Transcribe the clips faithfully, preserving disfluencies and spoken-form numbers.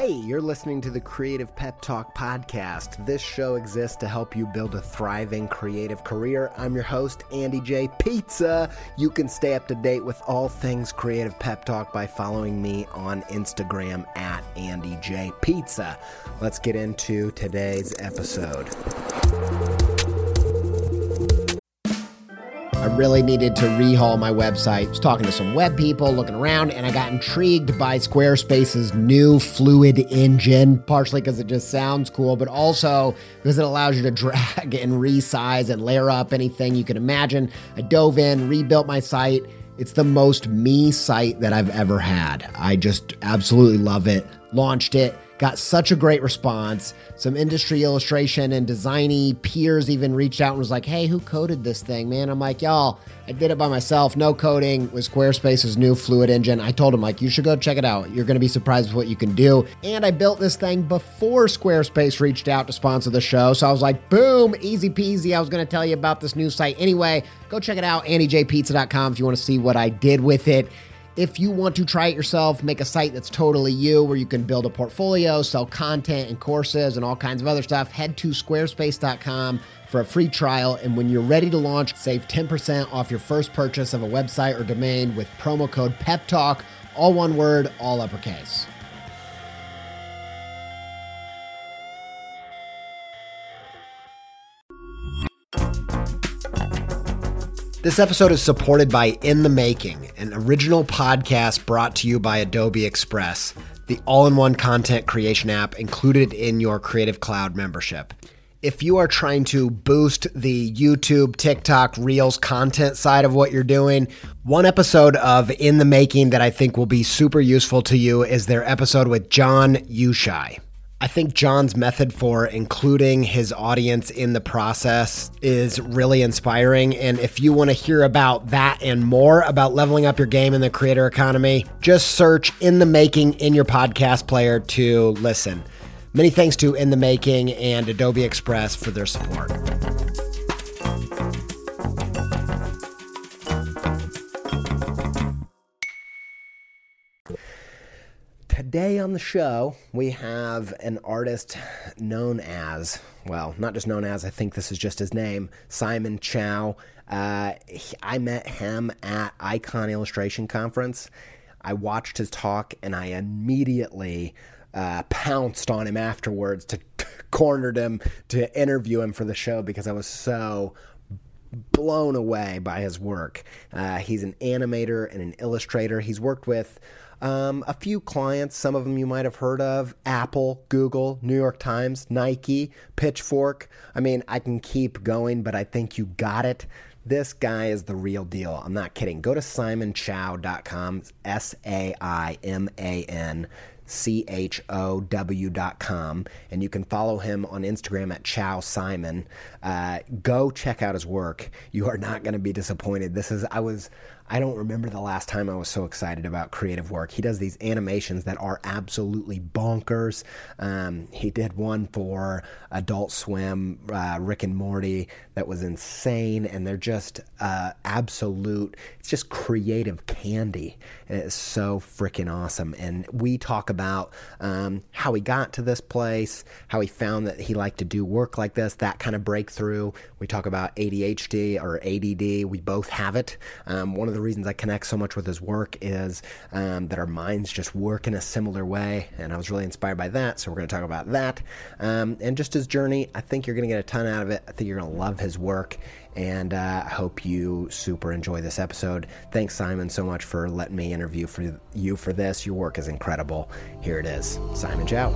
Hey, you're listening to the Creative Pep Talk podcast. This show exists to help you build a thriving creative career. I'm your host, Andy J. Pizza. You can stay up to date with all things Creative Pep Talk by following me on Instagram at Andy J. Pizza. Let's get into today's episode. I really needed to rehaul my website. I was talking to some web people, looking around, and I got intrigued by Squarespace's new Fluid engine, partially because it just sounds cool, but also because it allows you to drag and resize and layer up anything you can imagine. I dove in, rebuilt my site. It's the most me site that I've ever had. I just absolutely love it. Launched it. Got such a great response. Some industry illustration and designy peers even reached out and was like, hey, who coded this thing, man? I'm like, y'all, I did it by myself. No coding with Squarespace's new Fluid engine. I told him, like, you should go check it out. You're going to be surprised with what you can do. And I built this thing before Squarespace reached out to sponsor the show. So I was like, boom, easy peasy. I was going to tell you about this new site. Anyway, go check it out, andy j pizza dot com, if you want to see what I did with it. If you want to try it yourself, make a site that's totally you, where you can build a portfolio, sell content and courses and all kinds of other stuff, head to squarespace dot com for a free trial. And when you're ready to launch, save ten percent off your first purchase of a website or domain with promo code PEPTALK, all one word, all uppercase. This episode is supported by In the Making, an original podcast brought to you by Adobe Express, the all-in-one content creation app included in your Creative Cloud membership. If you are trying to boost the YouTube, TikTok, Reels content side of what you're doing, one episode of In the Making that I think will be super useful to you is their episode with John Ushai. I think John's method for including his audience in the process is really inspiring. And if you want to hear about that and more about leveling up your game in the creator economy, just search In the Making in your podcast player to listen. Many thanks to In the Making and Adobe Express for their support. Today on the show, we have an artist known as, well, not just known as, I think this is just his name, Simon Chow. Uh, I met him at Icon Illustration Conference. I watched his talk, and I immediately uh, pounced on him afterwards, to cornered him to interview him for the show because I was so blown away by his work. Uh, he's an animator and an illustrator. He's worked with Um, a few clients, some of them you might have heard of: Apple, Google, New York Times, Nike, Pitchfork. I mean, I can keep going, but I think you got it. This guy is the real deal. I'm not kidding. Go to simon chow dot com, S A I M A N C H O W dot com, and you can follow him on Instagram at Chow Simon. Uh, go check out his work. You are not going to be disappointed. This is, I was... I don't remember the last time I was so excited about creative work. He does these animations that are absolutely bonkers. Um, he did one for Adult Swim, uh, Rick and Morty, that was insane, and they're just uh, absolute, it's just creative candy. And it's so freaking awesome. And we talk about um, how he got to this place, how he found that he liked to do work like this, that kind of breakthrough. We talk about A D H D or A D D. We both have it. Um, one of the The reasons I connect so much with his work is um, that our minds just work in a similar way, and I was really inspired by that, so we're going to talk about that. Um, and just his journey, I think you're going to get a ton out of it. I think you're going to love his work, and uh, I hope you super enjoy this episode. Thanks, Simon, so much for letting me interview for you for this. Your work is incredible. Here it is, Simon Chow.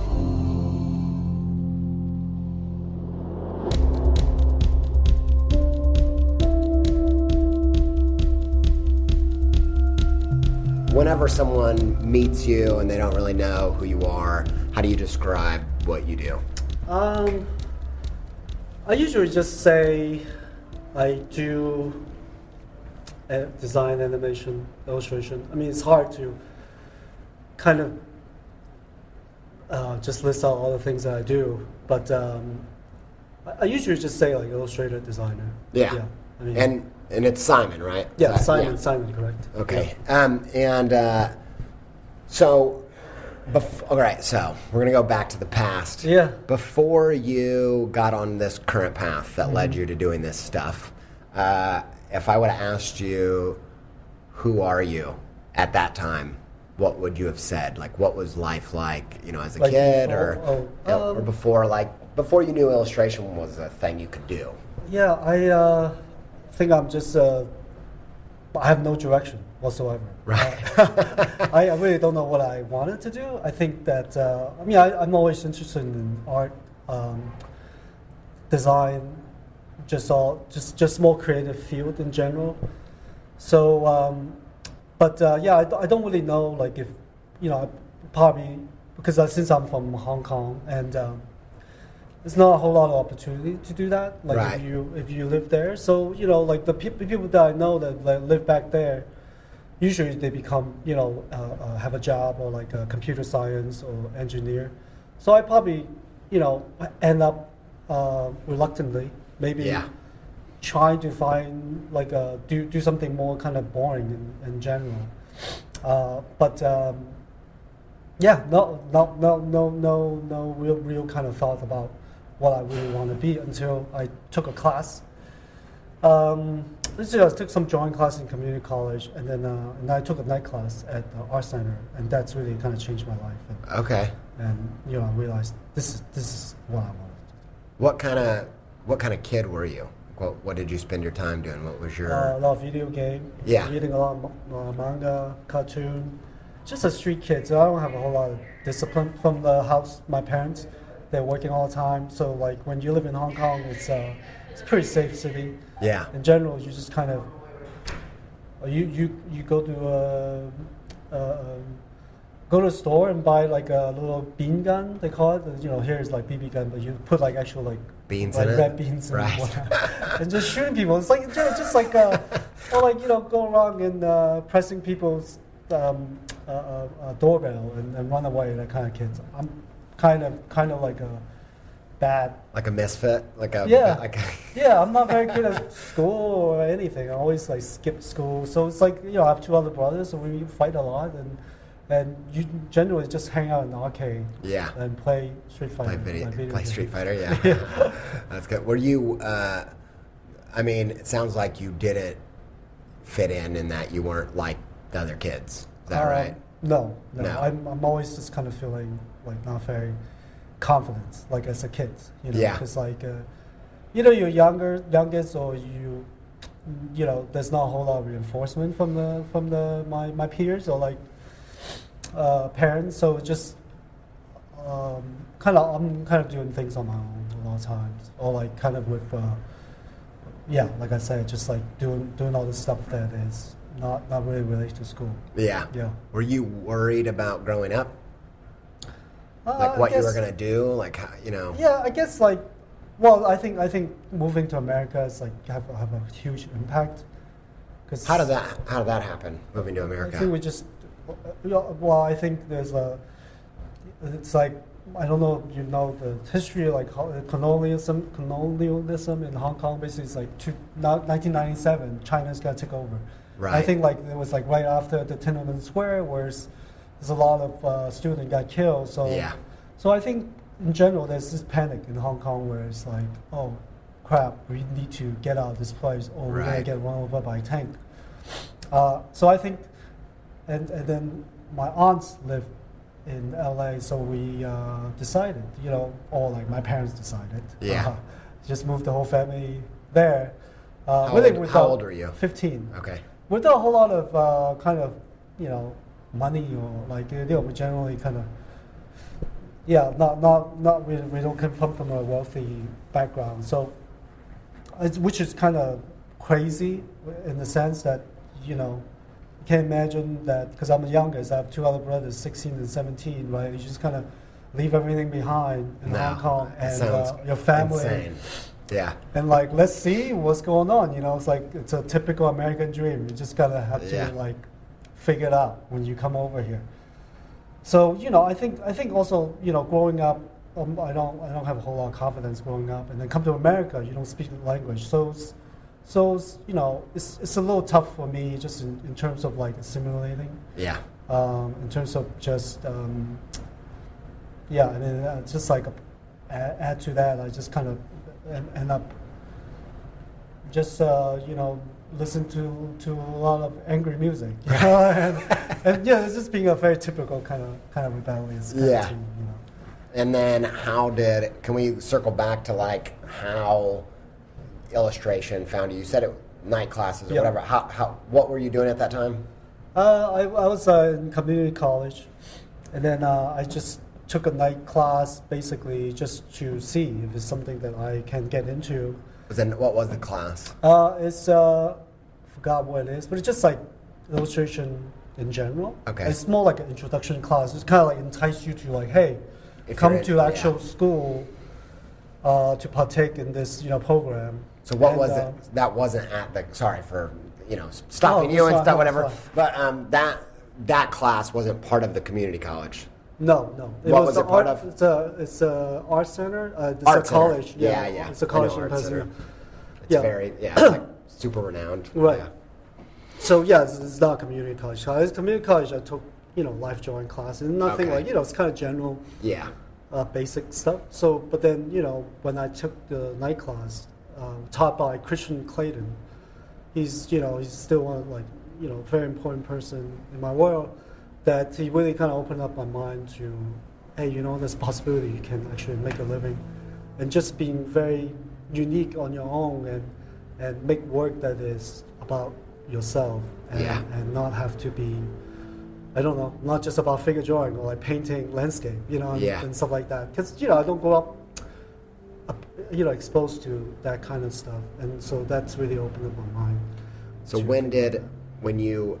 Whenever someone meets you and they don't really know who you are, how do you describe what you do? Um, I usually just say I do uh, design, animation, illustration. I mean, it's hard to kind of uh, just list out all the things that I do, but um, I, I usually just say like illustrator, designer. Yeah. yeah I mean, and and it's Simon, right? Yeah, that, Simon, yeah. Simon, correct. Okay. Yeah. Um, and uh, so Bef- all right, so we're going to go back to the past. Yeah. Before you got on this current path that mm-hmm. led you to doing this stuff, uh, if I would have asked you, who are you at that time, what would you have said? Like, what was life like, you know, as a like kid before, or, oh, um, or before, like, before you knew illustration was a thing you could do? Yeah, I uh, think I'm just, uh, I have no direction whatsoever. Right. Uh, I, I really don't know what I wanted to do. I think that, uh, I mean, I, I'm always interested in art, um, design, just all, just, just more creative field in general. So, um, but uh, yeah, I, I don't really know, like, if, you know, probably, because uh, since I'm from Hong Kong, and um, there's not a whole lot of opportunity to do that, like, right. if you if you live there. So, you know, like, the, pe- the people that I know that like, live back there, usually they become, you know, uh, uh, have a job or, like, a computer science or engineer. So I probably, you know, end up uh, reluctantly, maybe... Yeah. Trying to find like a, do do something more kind of boring in, in general, uh, but um, yeah, no no no no no no real real kind of thought about what I really want to be until I took a class. Um, this I took some drawing class in community college, and then uh, and I took a night class at the art center, and that's really kind of changed my life. And, okay. And you know, I realized this is this is what I wanted to do. What kind of what kind of kid were you? What, what did you spend your time doing? What was your... Uh, a lot of video game. Yeah. Reading a lot of uh, manga, cartoon. Just a street kid, so I don't have a whole lot of discipline from the house. My parents, they're working all the time. So, like, when you live in Hong Kong, it's uh, it's a pretty safe city. Yeah. In general, you just kind of... Uh, you, you, you go to a... Uh, uh, go to a store and buy, like, a little bean gun, they call it. You know, here is, like, B B gun, but you put, like, actual, like... Beans like in red it? beans and right. whatnot. And just shooting people. It's like just, just like uh, or like you know go around and uh, pressing people's um, uh, uh, uh, doorbell and, and run away. That kind of kids. I'm kind of kind of like a bad. Like a misfit. Like a yeah. Like a yeah, I'm not very good at school or anything. I always like skip school. So it's like you know I have two other brothers, so we fight a lot and. And you generally just hang out in the arcade, yeah, and play Street Fighter. Play video, like video play games. Street Fighter, yeah. yeah. That's good. Were you? Uh, I mean, it sounds like you didn't fit in, in that you weren't like the other kids. Is that uh, right? No, no. No. I'm I'm always just kind of feeling like not very confident, like as a kid, you know, Yeah. because like, uh, you know, you're younger, youngest, or you, you know, there's not a whole lot of reinforcement from the from the my, my peers or like. Uh, parents, so just um, kind of I'm kind of doing things on my own a lot of times, or like kind of with, uh, yeah, like I said, just like doing doing all the stuff that is not not really related to school. Yeah. Yeah. Were you worried about growing up? Uh, Like what I guess, you were gonna do? Like how, you know? Yeah, I guess like, well, I think I think moving to America is like have have a huge impact. Cause How did that How did that happen? Moving to America? I think we just. Well, I think there's a. It's like I don't know if you know the history like colonialism, colonialism in Hong Kong. Basically, it's like two, nineteen ninety-seven, China's got to take over. Right. I think like it was like right after the Tiananmen Square, where there's a lot of uh, students got killed. So yeah. So I think in general there's this panic in Hong Kong where it's like, oh, crap, we need to get out of this place, or we're gonna Right. get run over by a tank. Uh, so I think. And, and then my aunts live in L A, so we uh, decided, you know, or like my parents decided. Yeah. Uh, just moved the whole family there. Uh, How, really old, without- how old were you? fifteen. Okay. Without a whole lot of uh, kind of, you know, money or like, you know, we generally kind of, yeah, not, not, not we, we don't come from a wealthy background. So, it's, which is kind of crazy in the sense that, you know, can't imagine that because I'm the youngest. I have two other brothers, sixteen and seventeen. Right, you just kind of leave everything behind in No, Hong Kong it and sounds uh, your family, insane. Yeah. and like let's see what's going on. You know, it's like it's a typical American dream. You just gotta have to Yeah. like figure it out when you come over here. So you know, I think I think also you know, growing up, um, I don't I don't have a whole lot of confidence growing up, and then come to America, you don't speak the language, so. It's, So, you know, it's, it's a little tough for me just in, in terms of like assimilating. Yeah. Um, in terms of just, um, yeah, and then uh, just like a, add, add to that, I just kind of end, end up just, uh, you know, listen to, to a lot of angry music. You know? and, and yeah, it's just being a very typical kind of kind of rebellious kind Yeah. of team, you know. And then how did, can we circle back to like how illustration found you? You said it, night classes or Yeah. whatever. How, how, what were you doing at that time? Uh, I, I was uh, in community college, and then uh, I just took a night class basically just to see if it's something that I can get into. Then what was the class? Uh, it's, uh, forgot what it is, but it's just like illustration in general. Okay. It's more like an introduction class. It's kind of like entice you to like, hey, If come you're in- to actual yeah. school uh, to partake in this, you know, program. So what And, was uh, it? That wasn't at the, sorry for, you know, stopping Oh, you it's and fine, stuff, no, it's whatever. fine. But um, that, that class wasn't part of the community college. No, no. What was the it part art, of? It's a it's a art center. Uh, it's Art a center. college. Yeah, yeah. It's a I college know in art Pasadena. center. It's Yeah. very, yeah, it's like super renowned. Right. Yeah. So yeah, it's, it's not community college. It's community college. I took you know life drawing classes. Nothing Okay. like you know it's kind of general, Yeah. uh, basic stuff. So but then you know when I took the night class uh, taught by Christian Clayton, he's you know he's still one like you know very important person in my world. That he really kind of opened up my mind to, hey, you know, there's a possibility you can actually make a living, and just being very unique on your own and and make work that is about yourself and, Yeah. and not have to be, I don't know, not just about figure drawing or like painting landscape, you know, and, Yeah. and stuff like that. Because you know, I don't grow up, up, you know, exposed to that kind of stuff, and so that's really opened up my mind. So to- when did, when you,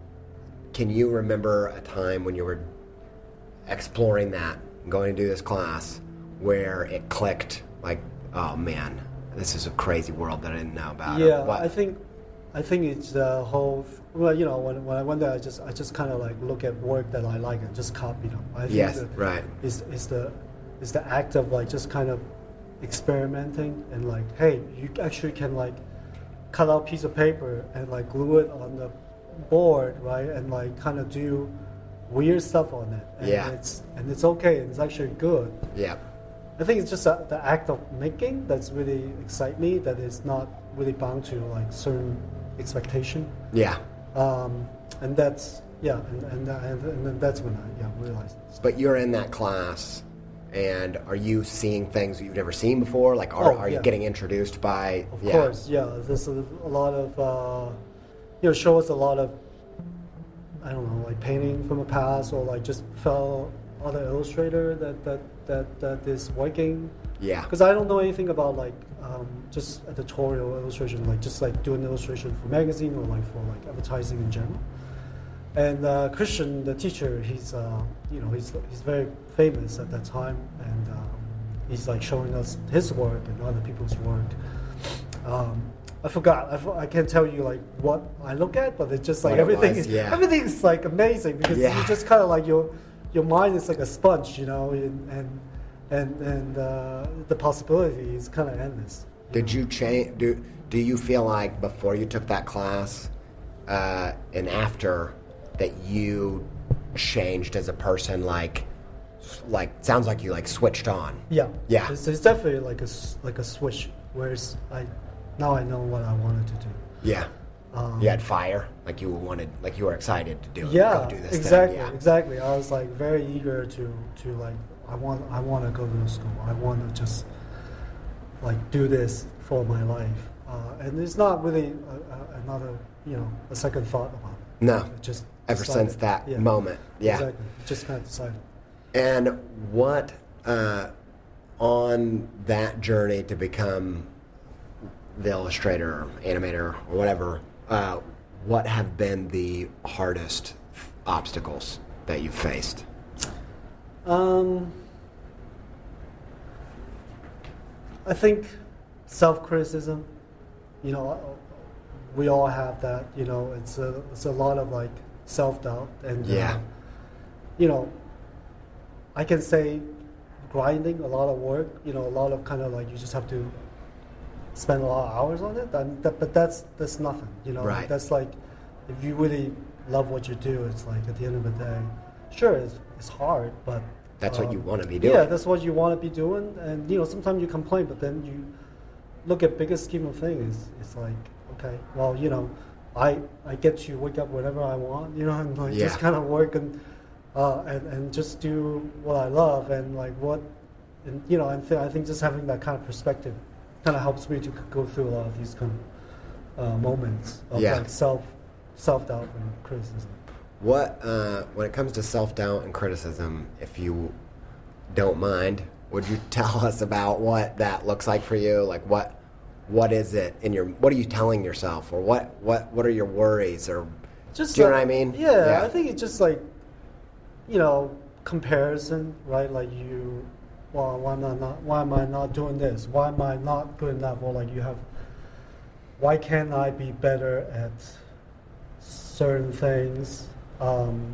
can you remember a time when you were exploring that, going to do this class, where it clicked, like, oh man, this is a crazy world that I didn't know about? or Yeah, what? I think, I think it's the whole. Well, you know, when, when I went there, I just I just kind of like look at work that I like and just copy them. I think Yes, that right. Is is the is the act of like just kind of experimenting and like, hey, you actually can like cut out a piece of paper and like glue it on the board, right, and like kind of do weird stuff on it. And Yeah. It's and it's okay. And it's actually good. Yeah. I think it's just a, the act of making that's really excite me. That is not really bound to like certain expectation, Yeah. um, and that's yeah, and and, uh, and and then that's when I yeah realized. But you're in that class, and are you seeing things you've never seen before? Like, are, Oh, are you yeah. getting introduced by? Of yeah. course, yeah. There's a, a lot of uh, you know show us a lot of I don't know like painting from the past or like just fellow other illustrator that that that that is working. Yeah. Because I don't know anything about like um, just editorial illustration, like just like doing illustration for magazine or like for like advertising in general. And uh, Christian, the teacher, he's uh, you know he's he's very famous at that time, and um, he's like showing us his work and other people's work. Um, I forgot. I, for- I can't tell you like what I look at, but it's just like What it everything. was, is, yeah. Everything is like amazing because Yeah. you just kind of like your your mind is like a sponge, you know, and and and, and uh, the possibility is kind of endless. Did you change? Do Do you feel like before you took that class, uh, and after, that you changed as a person? Like, like sounds like you like switched on. Yeah, Yeah. It's, it's definitely like a s- like a switch. Whereas I now I know what I wanted to do. Yeah. Um, You had fire, like you wanted, like you were excited to do it. Yeah, go do this exactly, thing. Yeah. exactly. I was like very eager to to like I want I want to go to school. I want to just like do this for my life. Uh, and it's not really a, a, another you know a second thought about it. No. It just Ever decided. since that Yeah, moment. Yeah. exactly. Just kind of decided. And what uh, on that journey to become the illustrator, or animator, or whatever, uh, what have been the hardest obstacles that you've faced? Um, I think self-criticism. You know, we all have that. You know, it's a it's a lot of like self-doubt and Yeah. uh, you know, I can say grinding, a lot of work. You know, a lot of kind of like you just have to spend a lot of hours on it. And that, but that's that's nothing. You know, Right. that's like if you really love what you do, it's like at the end of the day, sure, it's, it's hard, but that's um, what you want to be doing. Yeah, that's what you want to be doing. And you know, sometimes you complain, but then you look at bigger scheme of things. It's like, okay, well, you know, I I get to wake up whenever I want, you know, and like Yeah. just kind of work and uh, and and just do what I love and like what, and you know, and th- I think just having that kind of perspective kind of helps me to c- go through a lot of these kind of uh, moments of Yeah. like self self doubt and criticism. What, uh, when it comes to self-doubt and criticism, if you don't mind, would you tell us about what that looks like for you? Like what, what is it in your, what are you telling yourself, or what, what, what are your worries, or Just do you know like- what I mean? Yeah, Yeah. I think it's just like, you know, comparison, right? Like you, well, why am I not? Why am I not doing this? Why am I not good enough? Or like you have, why can't I be better at certain things? Um,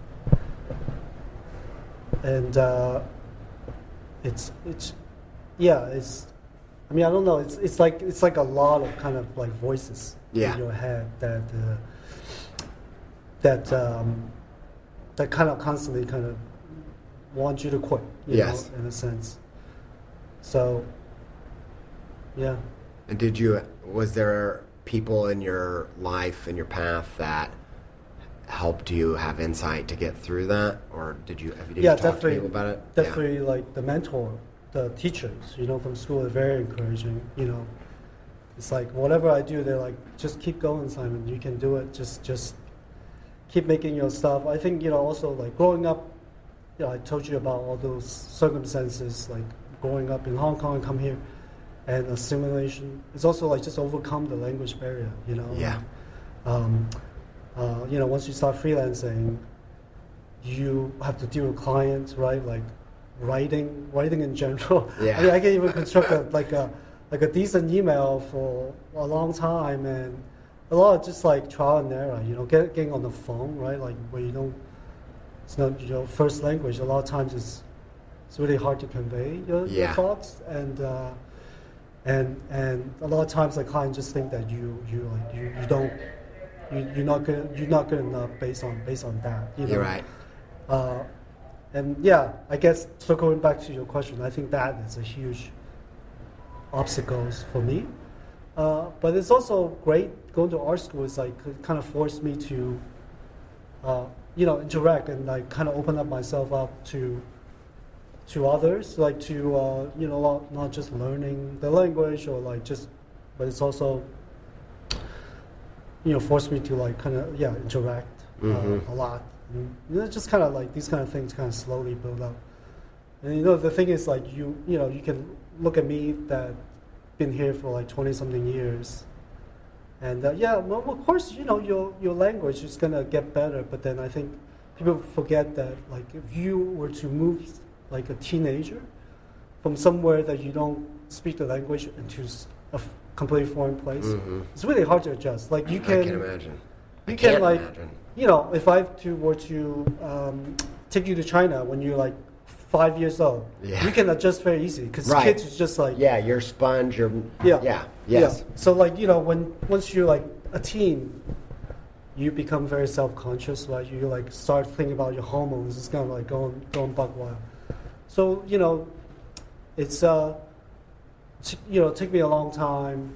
and uh, it's it's yeah, it's. I mean, I don't know. It's it's like it's like a lot of kind of like voices Yeah. in your head that uh, that um, that kind of constantly kind of want you to quit. You Yes. know, in a sense. So. Yeah. And did you, was there people in your life, in your path, that helped you have insight to get through that? Or did you, have you, did Yeah, you talk to definitely- people about it? Definitely, like the mentor, the teachers, you know, from school are very encouraging. You know, it's like whatever I do, they're like, just keep going, Simon. You can do it. Just, just keep making your stuff. I think you know, also like growing up. You know, I told you about all those circumstances, like growing up in Hong Kong, come here, and assimilation. It's also like just overcome the language barrier. You know. Yeah. Um, uh, you know, once you start freelancing, you have to deal with clients, right? Like writing, writing in general. Yeah. I mean, I can even construct a, like a like a decent email for a long time, and a lot of just like trial and error. You know, get, getting on the phone, right? Like where you don't, it's not your first language. A lot of times it's it's really hard to convey your, Yeah. your thoughts, and uh, and and a lot of times like clients just think that you you like you, you don't. You, you're not good. You're not good enough based on based on that. You know? You're right. Uh, and yeah, I guess circling back to your question, I think that is a huge obstacles for me. Uh, but it's also great going to art school. Is like it kind of forced me to, uh, you know, interact and like kind of open up myself up to to others, like to uh, you know, not, not just learning the language or like just, but it's also you know, forced me to like kind of yeah interact uh, Mhm. a lot. And, you know, just kind of like these kind of things kind of slowly build up. And you know, the thing is like you you know you can look at me that been here for like twenty something years, and uh, yeah, well, of course you know your your language is gonna get better. But then I think people forget that like if you were to move like a teenager from somewhere that you don't speak the language into s- a f- completely foreign place, Mhm. it's really hard to adjust. Like you can, I can imagine. I you can can't like, imagine. you know, if I to, were to um, take you to China when you're like five years old, Yeah. you can adjust very easy because Right. kids is just like Yeah, you're a sponge, you're, yeah, yeah, yes. yeah. So like you know when once you're like a teen, you become very self-conscious. Right, you like start thinking about your hormones. It's kind of like going going buck wild. So you know, it's uh, t- you know, take me a long time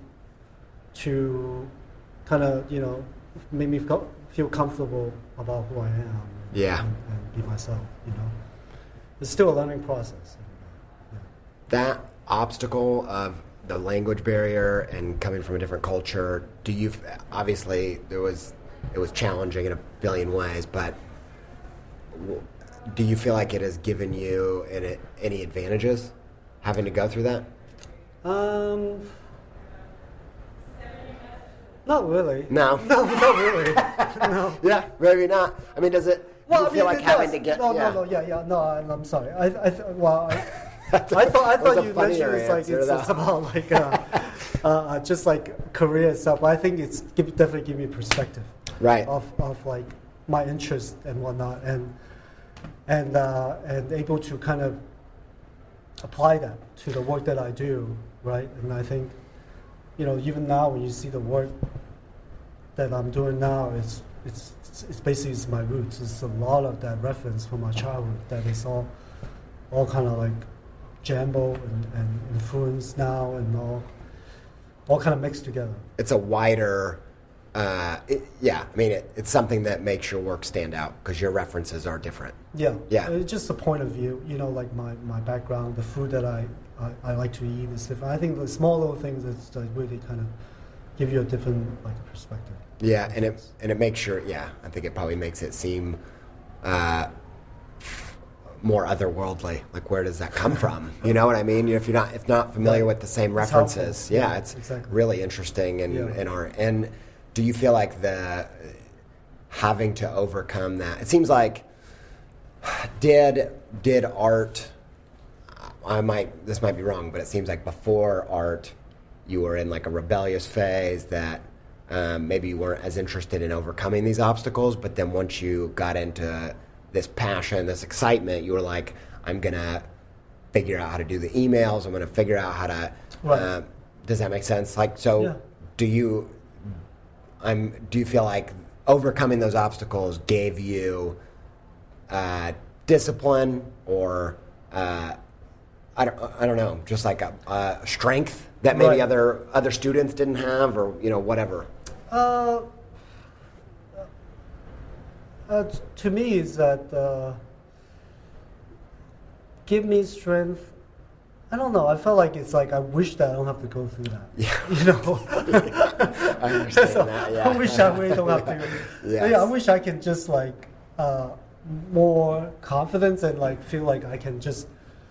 to kind of you know make me feel feel comfortable about who I am. Yeah. and, and be myself. You know, it's still a learning process. Yeah. That obstacle of the language barrier and coming from a different culture, do you, obviously there was, it was challenging in a billion ways, but w- do you feel like it has given you any, any advantages having to go through that? Um, not really. No. No, not really. No. Yeah, maybe not. I mean, does it, do you I feel mean, like it having does. to get, No, yeah. no, no, yeah, yeah. No, I, I'm sorry. I, I, th- well, I, That's a- I thought, I that was thought a you funnier mentioned it's like answer it's, to it's that. about like uh, uh, just like career stuff. But I think it's give, definitely give me perspective Right. of, of like my interest and whatnot, and and uh, and able to kind of apply that to the work that I do, right? And I think, you know, even now when you see the work that I'm doing now, it's it's it's basically it's my roots. It's a lot of that reference from my childhood that is all all kind of like jambo and, and influence now and all all kind of mixed together. It's a wider, uh, it, yeah. I mean, it, it's something that makes your work stand out because your references are different. Yeah, yeah. It's just a point of view. You know, like my, my background, the food that I, I, I like to eat is different. I think the small little things that like, really kind of give you a different like perspective. Yeah, and it and it makes sure. Yeah, I think it probably makes it seem uh, more otherworldly. Like, where does that come from? You know what I mean? If you're not if not familiar with the same references, it's yeah, yeah, it's exactly. really interesting and Yeah. and art. And do you feel like the having to overcome that? It seems like did did art. I might this might be wrong, but it seems like before art, you were in like a rebellious phase that. Um, maybe you weren't as interested in overcoming these obstacles, but then once you got into this passion, this excitement, you were like, I'm going to figure out how to do the emails. I'm going to figure out how to, Right. uh, does that make sense? Like, so Yeah. do you, I'm, do you feel like overcoming those obstacles gave you uh, discipline or, uh, I don't, I don't know, just like a, a strength that maybe Right. other other students didn't have, or you know, whatever. Uh, uh, t- to me, is that uh, give me strength. I don't know. I felt like it's like I wish that I don't have to go through that. Yeah. You know. I understand So, that. Yeah. I wish I really don't have to. Yes. Yeah. I wish I can just like uh, more confidence and like feel like I can just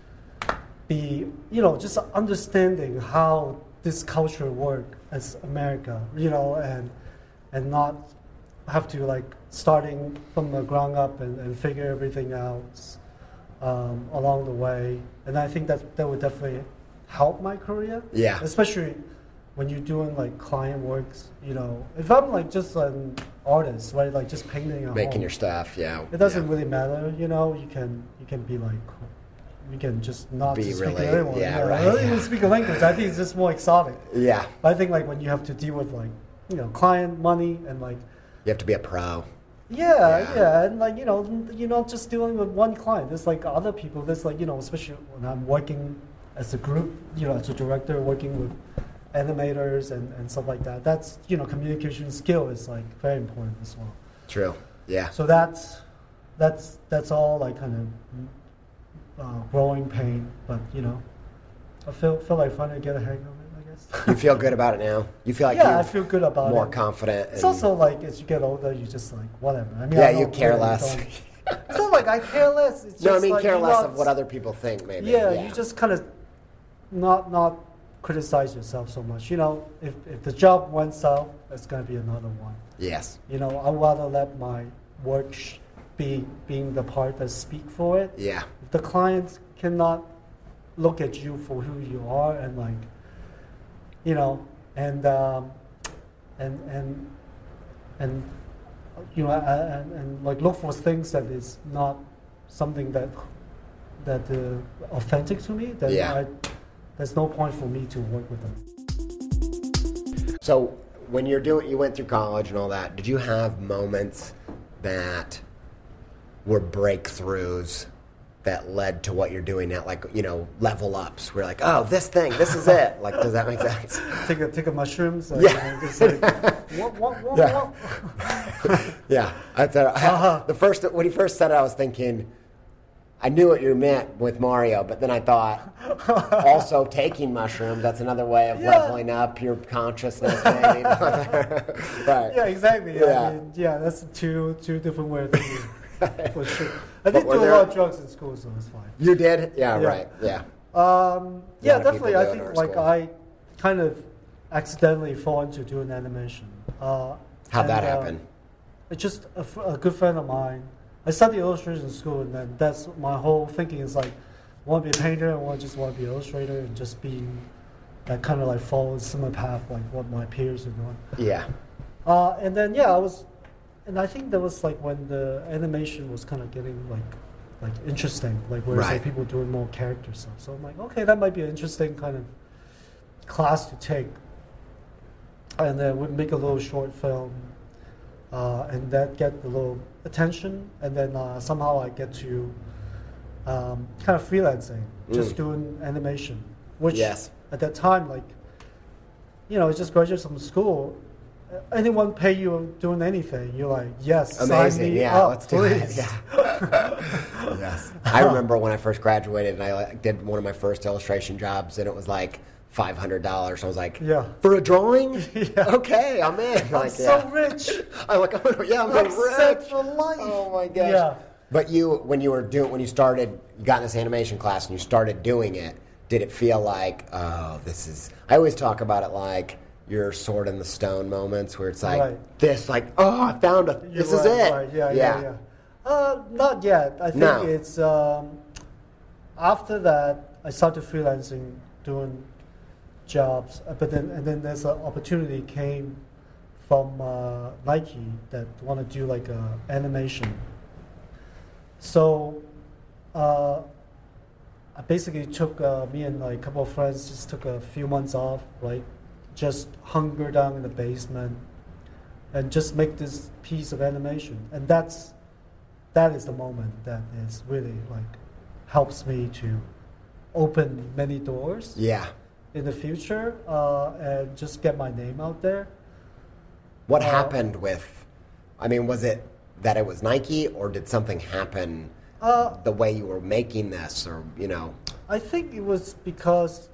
be, you know, just understanding how this culture work as America, you know, and and not have to like starting from the ground up and, and figure everything out um, along the way. And I think that that would definitely help my career. Yeah. Especially when you're doing like client works, you know, if I'm like just an artist, right, like just painting a Making home, your stuff, yeah. it doesn't yeah. really matter, you know. You can you can be like, you can just not Be to speak really- to anyone. yeah, you know. right, I don't yeah. even speak a language. I think it's just more exotic. Yeah. But I think like when you have to deal with like, you know, client money and like, You have to be a pro. yeah, Yeah. yeah, and like you know, you're not just dealing with one client. There's like other people. There's like you know, especially when I'm working as a group, you know, as a director, working with animators and, and stuff like that. That's you know, communication skill is like very important as well. True. Yeah. So that's that's that's all like kind of uh, growing pain, but you know, I feel feel like finally get a hang of it. I guess. You feel good about it now? You feel like yeah, I you're feel good about more it. confident? It's and- also like as you get older, you just like whatever. I mean, Yeah, I you don't care really less. don't- It's not like I care less. It's just No, I mean like care you're less not- of what other people think, maybe. Yeah, you just kind of not not criticize yourself so much. You know, if if the job went south, that's gonna be another one. Yes. You know, I'd rather let my work sh- be being the part that speak for it. Yeah. If the client cannot look at you for who you are and like, you know, and um, and and and you know, and, and like look for things that is not something that that uh, authentic to me, then Yeah. I, there's no point for me to work with them. So when you're doing, you went through college and all that. Did you have moments that were breakthroughs that led to what you're doing now? Like, you know, level ups. We're like, oh, this thing, this is it. Like, does that make sense? Take a take a mushrooms. Uh, Yeah. Just like, what, what, what, Yeah. what? Yeah. I thought, Uh-huh. the first, when he first said it, I was thinking, I knew what you meant with Mario, but then I thought, also taking mushrooms, that's another way of Yeah. leveling up your consciousness, maybe. Right. Yeah, exactly. Yeah. I mean, yeah, that's two two different ways of thinking, for sure. I But did were do a there- lot of drugs in school, so it's fine. You did? Yeah, Yeah. right. Yeah. Um, yeah, lot of definitely. people I do in think our like school. I kind of accidentally fall into doing animation. Uh, How'd that and, uh, happen? It's just a, fr- a good friend of mine. I studied illustration in school, and then that's my whole thinking is like, I want to be a painter, I want just want to be an illustrator, and just being that kind of like follow a similar path like what my peers are doing. Yeah. Uh, and then yeah, I was, and I think that was like when the animation was kind of getting like, like interesting, like where it's Right. like people doing more character stuff. So I'm like, okay, that might be an interesting kind of class to take. And then we make a little short film, uh, and that get a little attention, and then uh, somehow I get to um, kind of freelancing, just Mm. doing animation, which Yes. at that time, like, you know, just graduated from school. Anyone pay you doing anything? You're like, yes, Amazing, sign me yeah, up, let's do please. it. Yeah. Yes. I remember when I first graduated and I like, did one of my first illustration jobs, and it was like five hundred dollars. I was like, Yeah. for a drawing? Yeah. Okay, I'm in. I'm like, so yeah. rich. I'm like, oh, yeah, I'm I'm set rich. for life. Oh my gosh. Yeah. But you, when you were doing, when you started, you got in this animation class and you started doing it, did it feel like, oh, this is, I always talk about it like your sword in the stone moments where it's like Right. this, like, oh, I found it. You're This is right, it. right. Yeah, yeah, yeah. Uh, not yet. I think No. it's um, after that I started freelancing, doing jobs, uh, but then and then there's an opportunity came from uh, Nike that want to do like a animation. So uh, I basically took uh, me and like a couple of friends just took a few months off, right? Just hunker down in the basement and just make this piece of animation, and that's that is the moment that is really like helps me to open many doors Yeah. in the future uh, and just get my name out there. What Uh, happened with, I mean, was it that it was Nike, or did something happen Uh, the way you were making this, or, you know? I think it was because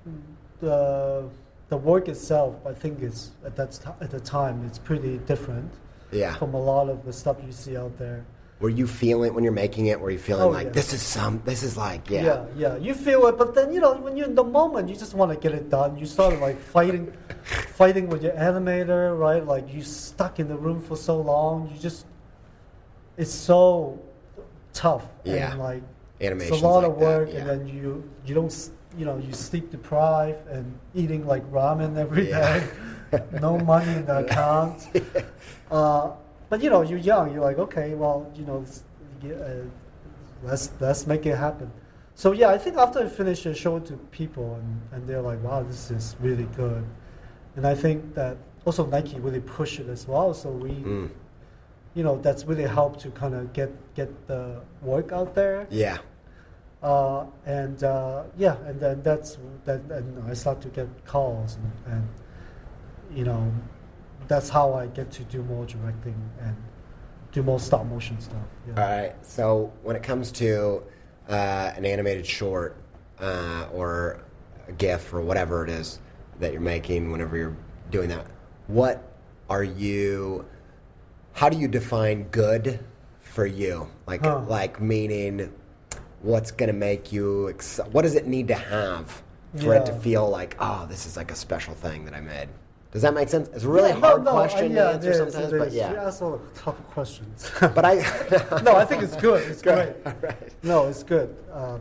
the the work itself, I think is at that t- at the time it's pretty different Yeah. from a lot of the stuff you see out there. Were you feeling, when you're making it, were you feeling Oh, like, yeah. this is some, this is like, yeah. yeah, yeah. You feel it, but then you know when you're in the moment, you just want to get it done. You start like fighting, fighting with your animator, right? Like you stuck in the room for so long. You just, it's so tough. Yeah. And like Animation's it's a lot like of that, work, yeah. and then you you don't s- you know you sleep deprived and eating like ramen every Yeah. day, no money in the account. Uh, but you know you're young. You're like, okay, well, you know, s- y- uh, let's let's make it happen. So yeah, I think after I finished, I showed it to people, and, and they're like, wow, this is really good. And I think that also Nike really pushed it as well. So we, Mm. you know, that's really helped to kind of get get the work out there. Yeah. Uh, and uh, yeah, and then that's that. And I start to get calls, and, and you know, that's how I get to do more directing and do more stop motion stuff. Yeah. All right. So when it comes to uh, an animated short uh, or a GIF or whatever it is that you're making, whenever you're doing that, what are you? How do you define good for you? Like, Huh. like meaning, what's going to make you? Ex- what does it need to have for it to Yeah. feel like, oh, this is like a special thing that I made? Does that make sense? It's a really Yeah, no, hard no, question I, yeah, to answer it is, sometimes, it but is. yeah. You ask all the tough questions. But I. no, I think it's good. It's Good. great. All right. No, it's good. Um,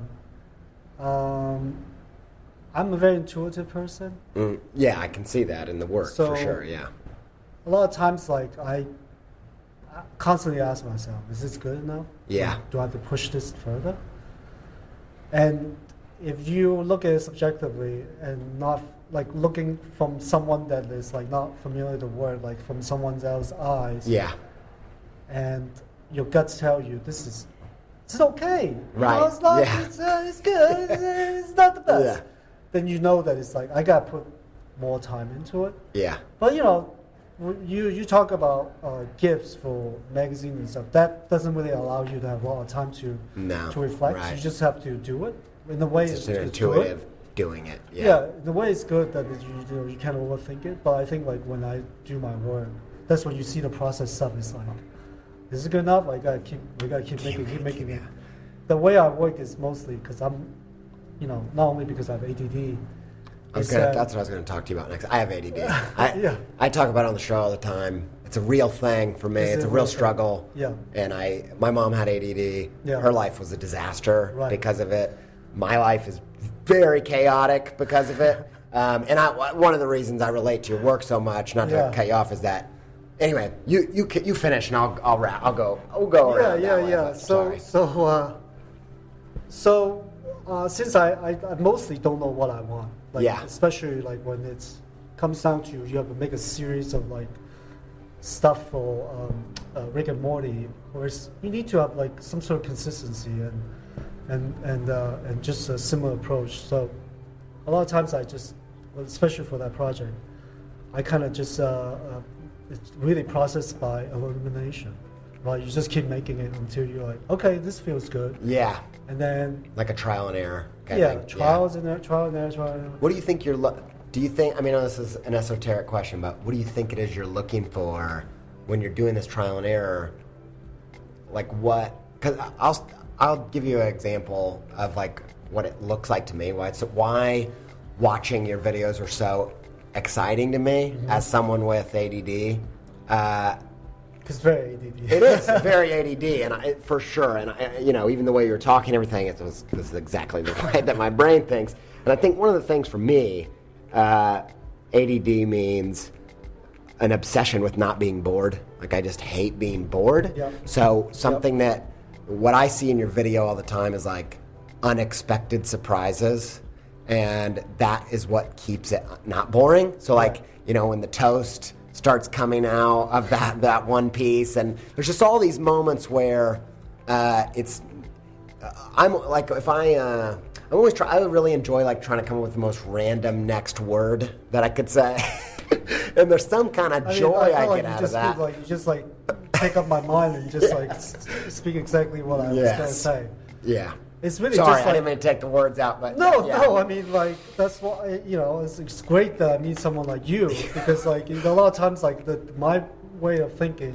um, I'm a very intuitive person. Mm, yeah, I can see that in the work So- for sure. Yeah. A lot of times, like I I constantly ask myself, "Is this good enough? Yeah. Do I have to push this further?" And if you look at it subjectively and not like looking from someone that is like not familiar with the word, like from someone else's eyes, Yeah. and your guts tell you this is it's okay. You Right, know, it's not. yeah. It's, uh, it's good. It's, uh, it's not the best. Yeah. Then you know that it's like I gotta put more time into it. Yeah. But you know, w- you you talk about uh, gifts for magazines and stuff. That doesn't really allow you to have a lot of time to No. to reflect. Right. You just have to do it. In a way, It's it's, just an it's intuitive good. doing it. Yeah. Yeah. in a way it's good that you you, know, you can't overthink it. But I think like when I do my work, that's when you see the process stuff. It's like, is it good enough? I gotta keep. We gotta keep making, keep making it. yeah. The way I work is mostly because I'm, you know, not only because I have A D D. I was it's gonna, that- that's what I was going to talk to you about next. I have A D D. I, Yeah. I talk about it on the show all the time. It's a real thing for me. Is It's it a a real real thing? struggle. Yeah. And I, my mom had A D D. Yeah. Her life was a disaster Right. because of it. My life is very chaotic because of it. Um, and I, one of the reasons I relate to your work so much, not Yeah. to cut you off, is that. Anyway, you you you finish and I'll I'll wrap. I'll go. I'll go Yeah, around. yeah, that way, yeah. but So, sorry. so, uh, so, uh, since I, I, I mostly don't know what I want, like, Yeah. especially like when it's comes down to you have to make a series of like stuff for um, uh, Rick and Morty, whereas you need to have like some sort of consistency and and and uh, and just a similar approach. So a lot of times I just, especially for that project, I kind of just uh, uh, it's really processed by elimination. Right, you just keep making it until you're like, okay, this feels good. Yeah. And then Like a trial and error kind yeah, of thing. trials and error, trial and error, trial and error. What do you think you're? Lo- do you think? I mean, I know this is an esoteric question, but what do you think it is you're looking for when you're doing this trial and error? Like what? Because I'll I'll give you an example of like what it looks like to me. Why it's why watching your videos are so exciting to me mm-hmm. as someone with A D D. Uh, It's very A D D. It is very A D D, and I, for sure. And I, you know, even the way you're talking, everything, it was this is exactly the way that my brain thinks. And I think one of the things for me, uh, A D D means an obsession with not being bored. Like I just hate being bored. Yep. So something Yep. that what I see in your video all the time is like unexpected surprises, and that is what keeps it not boring. So like Right. you know when the toast starts coming out of that, that one piece, and there's just all these moments where uh, it's uh, I'm like if I uh, I'm always try I really enjoy like trying to come up with the most random next word that I could say, and there's some kind of I mean, joy I, feel I, like get you out just of that. Speak, like you just like take up my mind and just Yeah. like s- speak exactly what I was Yes. going to say. Yeah. It's really Sorry, just I like didn't mean to take the words out, but no, yeah. no. I mean, like that's why you know it's, it's great that I meet someone like you because like you know, a lot of times like the, my way of thinking.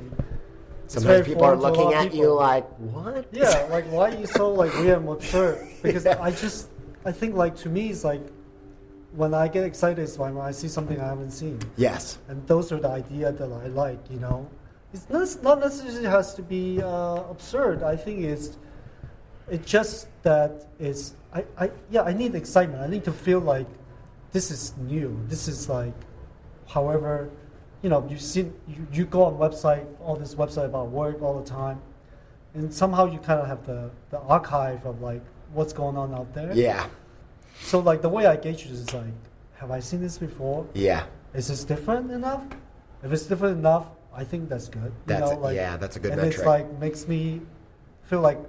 is Sometimes very people are foreign to a looking lot of at you people. like, what? Yeah, like why are you so like weird and absurd? Because Yeah. I just I think like to me it's like when I get excited is when I see something I haven't seen, Yes. and those are the ideas that I like. You know, it's not, it's not necessarily has to be uh, absurd. I think it's it's just that it's I, I yeah I need excitement. I need to feel like this is new. This is like, however, you know, you see you, you go on website all this website about work all the time, and somehow you kind of have the the archive of like what's going on out there. Yeah. So like the way I gauge it is like, have I seen this before? Yeah. Is this different enough? If it's different enough, I think that's good. You That's know, like, yeah, that's a good and metric. it's like makes me feel like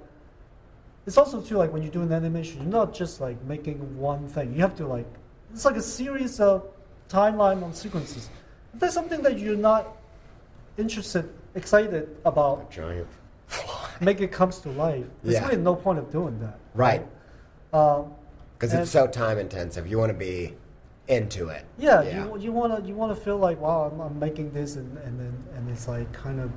it's also too like when you do an animation, you're not just like making one thing. You have to like it's like a series of timeline on sequences. If there's something that you're not interested, excited about, Giant. make it comes to life. There's Yeah. really no point of doing that. Right. Um, Because it's so time intensive. You want to be into it. Yeah, Yeah. you you want to you want to feel like wow, I'm, I'm making this, and and then and it's like kind of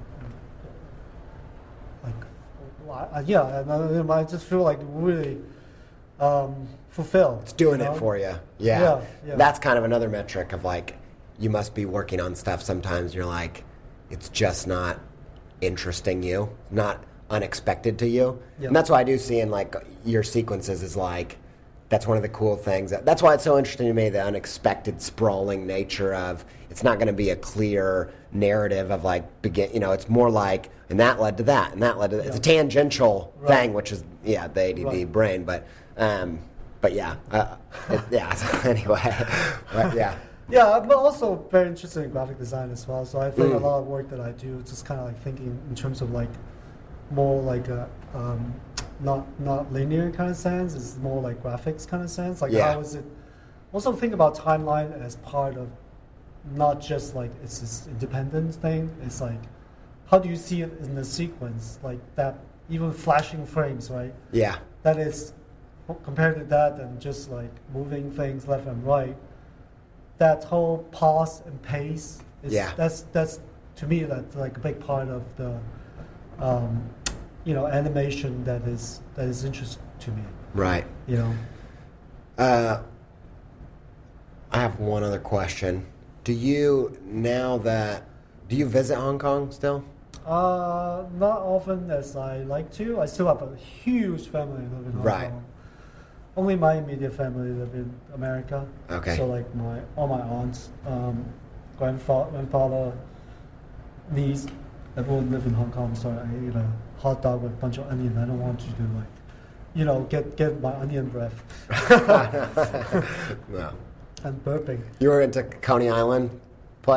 like well, I, yeah, and I, I just feel like really um, fulfilled. It's doing you know? it for you. Yeah. Yeah, yeah. That's kind of another metric of like, you must be working on stuff sometimes. You're like, it's just not interesting you, not unexpected to you. Yeah. And that's why I do see in like your sequences is like, that's one of the cool things. That's why it's so interesting to me, the unexpected sprawling nature of, it's not going to be a clear narrative of like, begin, you know, it's more like, and that led to that, and that led to that. Yeah. It's a tangential Right. thing, which is, yeah, the A D D Right. brain. But, um, but yeah, uh, it, yeah, so anyway, but yeah. Yeah, I'm also very interested in graphic design as well. So I think Mm. a lot of work that I do is just kind of like thinking in terms of like more like a um, not not linear kind of sense. It's more like graphics kind of sense. Like Yeah. how is it? Also think about timeline as part of not just like it's this independent thing. It's like how do you see it in the sequence like that? Even flashing frames, right? Yeah. That is compared to that and just like moving things left and right. That whole pause and pace is Yeah. that's that's to me that's like a big part of the um, you know animation that is that is interesting to me. Right. You know. Uh, I have one other question. Do you, now that, do you visit Hong Kong still? Uh, not often as I like to. I still have a huge family living in Hong Right. Kong. Only my immediate family live in America. Okay. So like my all my aunts, um, grandfather, grandfather, niece, everyone live in Hong Kong. So I ate a hot dog with a bunch of onion. I don't want you to like, you know, get get my onion breath. No. I'm burping. You were into Coney Island place?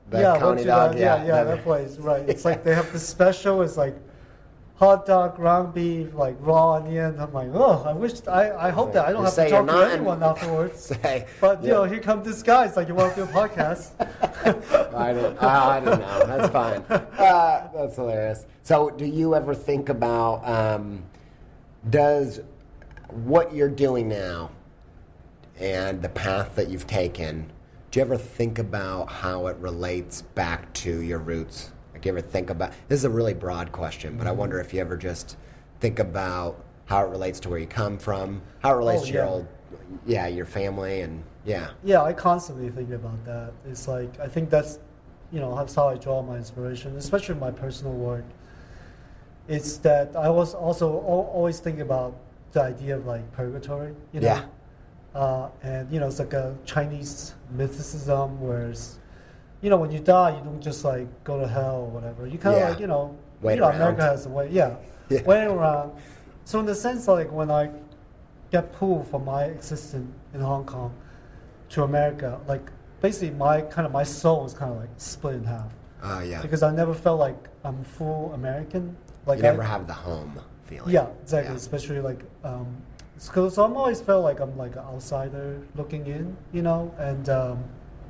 the yeah, Coney Wonju dog. Dog, Yeah, yeah, yeah, that place, right. It's like they have this special, it's like hot dog, ground beef, like raw onion. I'm like, oh, I wish, I, I hope that I don't You have say to talk you're to not- anyone afterwards. Say, But, you yeah. know, here come this guy. It's like, you want to do a podcast? I don't, I don't know. That's fine. Uh, that's hilarious. So, do you ever think about um, does what you're doing now and the path that you've taken? Do you ever think about how it relates back to your roots? Like, you ever think about? This is a really broad question, but I wonder if you ever just think about how it relates to where you come from, how it relates Oh, to your yeah. old, yeah, your family, and yeah. Yeah, I constantly think about that. It's like, I think that's, you know, that's how I draw my inspiration, especially in my personal work. It's that I was also al- always thinking about the idea of like purgatory, you know? Yeah. Uh, and, you know, it's like a Chinese mysticism where it's, you know, when you die, you don't just like go to hell or whatever. You kind of Yeah. like, you know, Wait you know, around. America has a way, yeah, Yeah. waiting around. So in the sense, like when I get pulled from my existence in Hong Kong to America, like basically my kind of my soul is kind of like split in half Oh, yeah. because I never felt like I'm full American. Like You never I, have the home feeling. yeah, exactly. Yeah. Especially like, um, so, so I'm always felt like I'm like an outsider looking in, you know, and um,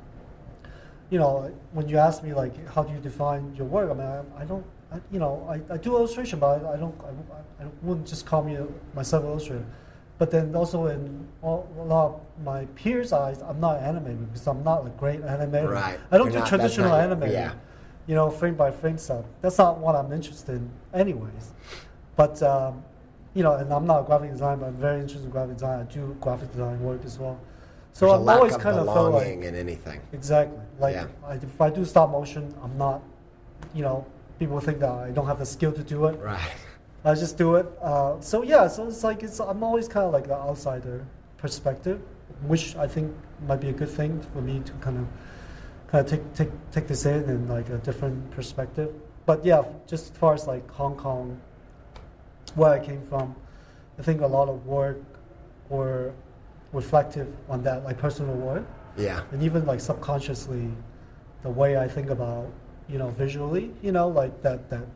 you know, when you ask me like, how do you define your work? I mean, I, I don't, I, you know, I, I do illustration, but I, I don't, I, I wouldn't just call me a, myself an illustrator. But then also in all, a lot of my peers' eyes, I'm not an animator because I'm not a great animator. Right. I don't You're do not- that's traditional not- animating. yeah. You know, frame by frame stuff. That's not what I'm interested in, anyways. But um, you know, and I'm not a graphic designer, but I'm very interested in graphic design. I do graphic design work as well. So There's a I've lack always of kind of felt like belonging in anything. exactly like Yeah. I, if I do stop motion, I'm not. You know, people think that I don't have the skill to do it. Right. I just do it. Uh, so yeah, so it's like it's I'm always kind of like the outsider perspective, which I think might be a good thing for me to kind of kind of take take take this in and like a different perspective. But yeah, just as far as like Hong Kong, where I came from, I think a lot of work were reflective on that, like personal work, Yeah. and even like subconsciously, the way I think about you know visually, you know, like that that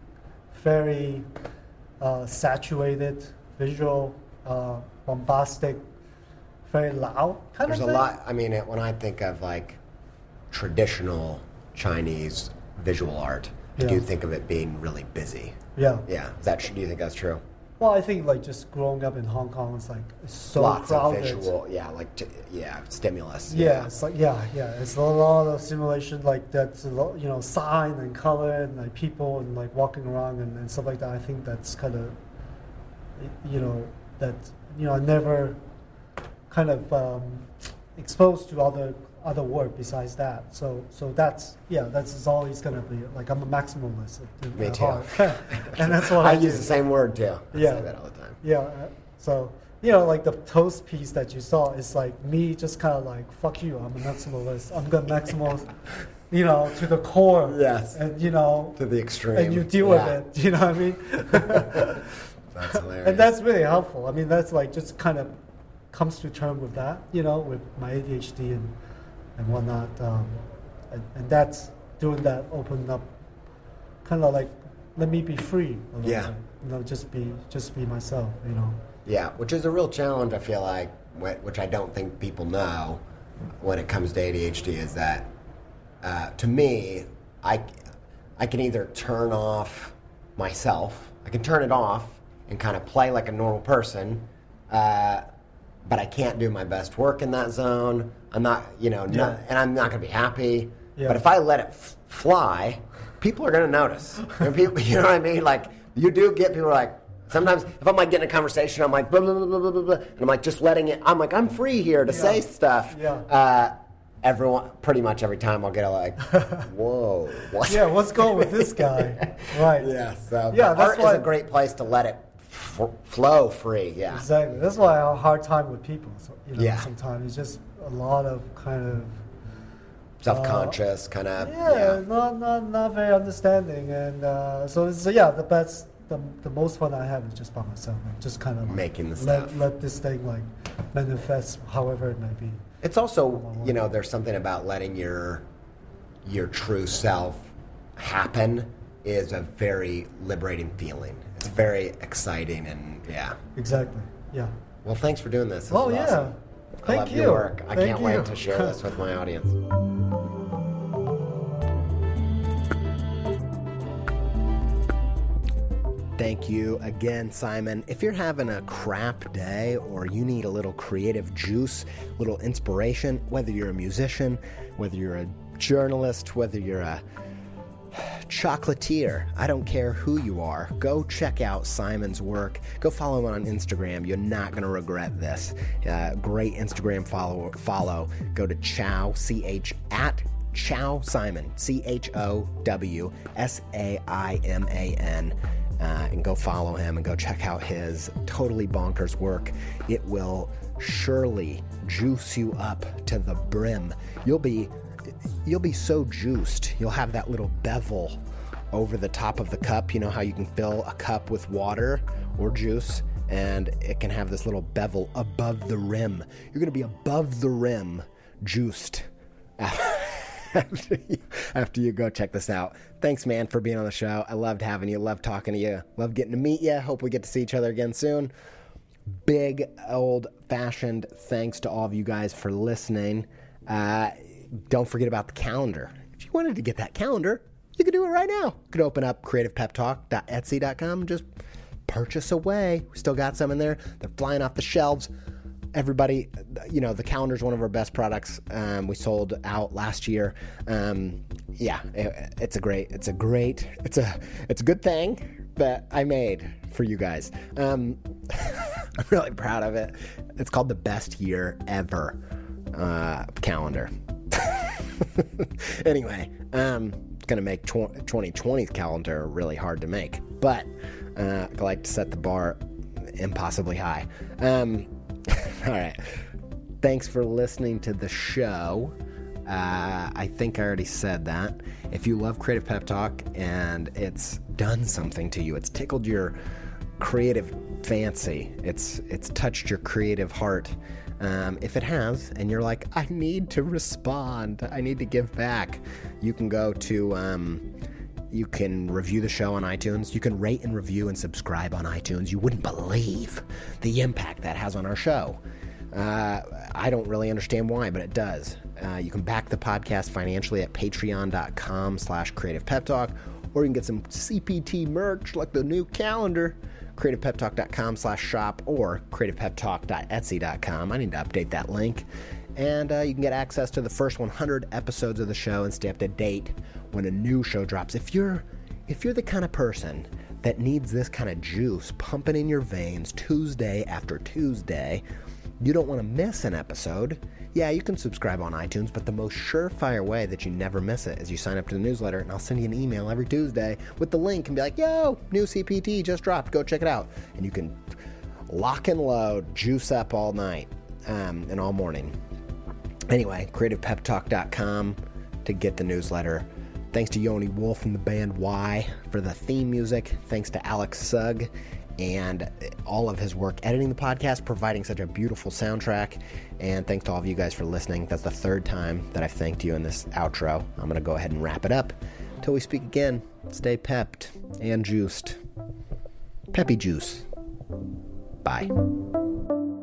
very uh, saturated visual, uh, bombastic, very loud kind There's of a thing. lot. I mean, it, when I think of like traditional Chinese visual art, I Yeah. do think of it being really busy. Yeah. Yeah. Is that? Do you think that's true? Well, I think like just growing up in Hong Kong, it's like it's so Lots crowded. of visual. Yeah. Like t- yeah, stimulus. Yeah, it's like yeah, yeah. It's a lot of simulation, like that's a lot, you know, sign and color and like people and like walking around and, and stuff like that. I think that's kind of, you know, that you know, I never kind of um, exposed to other other work besides that. So so that's yeah, that's it's always gonna be like I'm a maximalist. At, Me at too. heart. And that's what I, I do. use the same word too. I Yeah. say that all the time. Yeah, uh, so you know, like the toast piece that you saw is like me just kind of like fuck you. I'm a maximalist. I'm gonna maximal, you know, to the core. Yes. And you know, To the extreme. and you deal Yeah. with it. You know what I mean? That's hilarious. And that's really helpful. I mean, that's like just kind of comes to term with that. You know, with my A D H D and and whatnot. Um, and, and that's doing that opened up, kind of like let me be free. A little Yeah. bit. You know, just be just be myself. You know. Yeah, which is a real challenge, I feel like, wh- which I don't think people know when it comes to A D H D, is that, uh, to me, I, I can either turn off myself, I can turn it off and kind of play like a normal person, uh, but I can't do my best work in that zone. I'm not, you know, Yeah. not, and I'm not going to be happy. Yeah. But if I let it f- fly, people are going to notice. And people, you know what I mean? Like, you do get people like, sometimes if I'm like getting a conversation, I'm like, blah, blah, blah, blah, blah, blah, and I'm like just letting it, I'm like, I'm free here to Yeah. say stuff. Yeah. Uh, everyone, pretty much every time I'll get a like, whoa, what? Yeah, what's going with this guy? Right. Yeah, so Yeah, but that's art why- is a great place to let it f- flow free, yeah. Exactly. That's why I have a hard time with people. So, you know, Yeah. sometimes it's just a lot of kind of Self-conscious, kind of, yeah, yeah. not not not very understanding, and uh, so so yeah, the best, the, the most fun I have is just by myself, and just kind of like Making the let stuff. let this thing like manifest, however it may be. It's also, you know, there's something about letting your your true self happen is a very liberating feeling. It's very exciting, and yeah. Exactly. Yeah. Well, thanks for doing this. This oh is yeah. awesome. Thank I love you. your work. I Thank can't you. wait to share this with my audience. Thank you again, Simon. If you're having a crap day or you need a little creative juice, a little inspiration, whether you're a musician, whether you're a journalist, whether you're a chocolatier, I don't care who you are, go check out Simon's work. Go follow him on Instagram. You're not going to regret this. Uh, great Instagram follow. Follow. Go to Chow, C H, at Chow Simon, C H O W S A I M A N. Uh, and go follow him and go check out his totally bonkers work. It will surely juice you up to the brim. You'll be you'll be so juiced. You'll have that little bevel over the top of the cup. You know how you can fill a cup with water or juice, and it can have this little bevel above the rim. You're going to be above the rim, juiced. After you, after you go check this out. Thanks, man, for being on the show. I loved having you. Loved talking to you. Loved getting to meet you. Hope we get to see each other again soon. Big, old-fashioned thanks to all of you guys for listening. Uh, don't forget about the calendar. If you wanted to get that calendar, you can do it right now. You can open up creative pep talk dot etsy dot com and just purchase away. We still got some in there. They're flying off the shelves. Everybody, you know, the calendar is one of our best products. Um, we sold out last year. Um, yeah, it, it's a great, it's a great, it's a, it's a good thing that I made for you guys. Um, I'm really proud of it. It's called the Best Year Ever uh, calendar. Anyway, um, it's gonna make twenty twenty's calendar really hard to make, but uh, I like to set the bar impossibly high. Um, All right. Thanks for listening to the show. Uh, I think I already said that. If you love Creative Pep Talk and it's done something to you, it's tickled your creative fancy, it's it's touched your creative heart. Um, if it has, and you're like, I need to respond, I need to give back, you can go to... Um, You can review the show on iTunes. You can rate and review and subscribe on iTunes. You wouldn't believe the impact that has on our show. Uh, I don't really understand why, but it does. Uh, you can back the podcast financially at patreon.com slash creative pep talk, or you can get some C P T merch like the new calendar, creative pep talk dot com slash shop, or creative pep talk dot etsy dot com. I need to update that link. And uh, you can get access to the first one hundred episodes of the show and stay up to date when a new show drops. If you're if you're the kind of person that needs this kind of juice pumping in your veins Tuesday after Tuesday, you don't want to miss an episode. Yeah, you can subscribe on iTunes, but the most surefire way that you never miss it is you sign up to the newsletter, and I'll send you an email every Tuesday with the link and be like, yo, new C P T just dropped. Go check it out. And you can lock and load, juice up all night um, and all morning. Anyway, creative pep talk dot com to get the newsletter. Thanks to Yoni Wolf and the band Y for the theme music. Thanks to Alex Sugg and all of his work editing the podcast, providing such a beautiful soundtrack. And thanks to all of you guys for listening. That's the third time that I've thanked you in this outro. I'm going to go ahead and wrap it up. Till we speak again, stay pepped and juiced. Peppy juice. Bye.